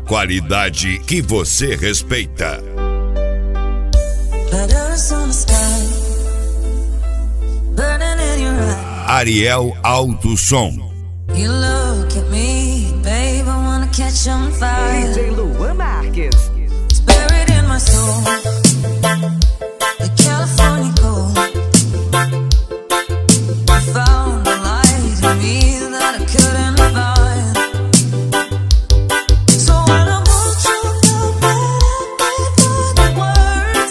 qualidade que você respeita. Ariel Alto Som. You look at me, babe, I wanna catch on fire. DJ Luan Marques. It's buried in my soul, the California gold. I found a light in me that I couldn't find. So when I hold you up for the words,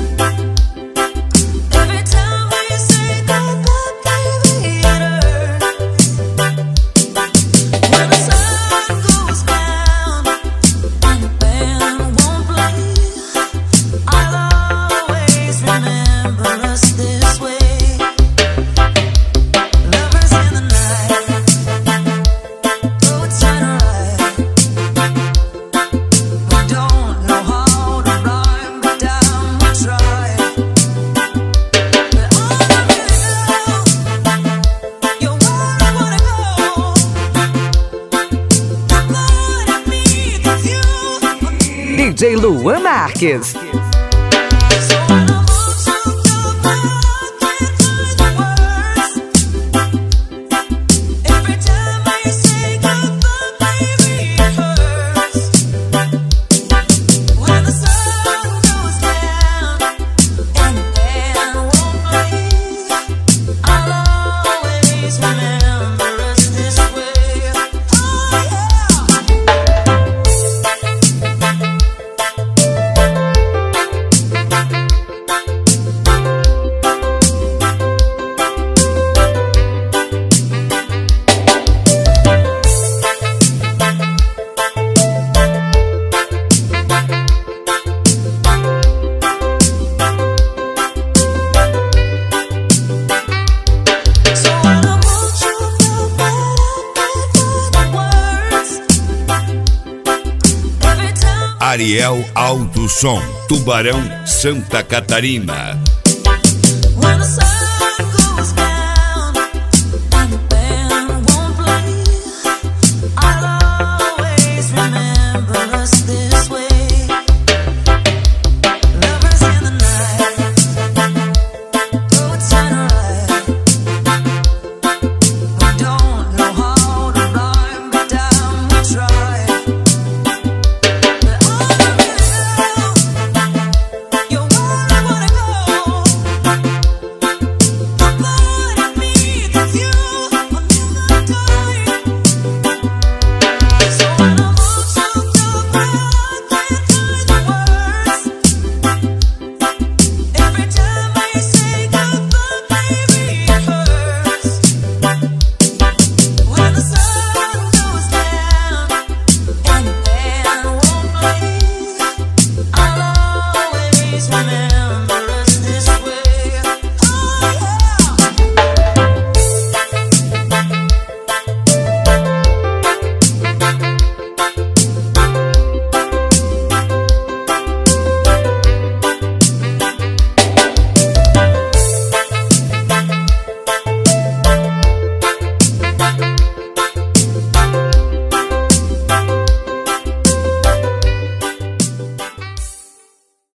every time we say goodbye, baby, it hurts. When the sun goes down and the band won't play, I'll always remember us this way. Lovers in the night, roadside ride. We don't know how to rhyme, but damn we try. But all I really know, you're where I wanna go. The part of me that's you. DJ Luan Marques. So when I hold you up, I can't find the words. Every time we say goodbye, baby, it hurts. When the sun goes down and the band won't play, I'll always remember us this way. Oh So when I hold you up, I can't find the words. Every time Ariel Alto Som, Tubarão, Santa Catarina.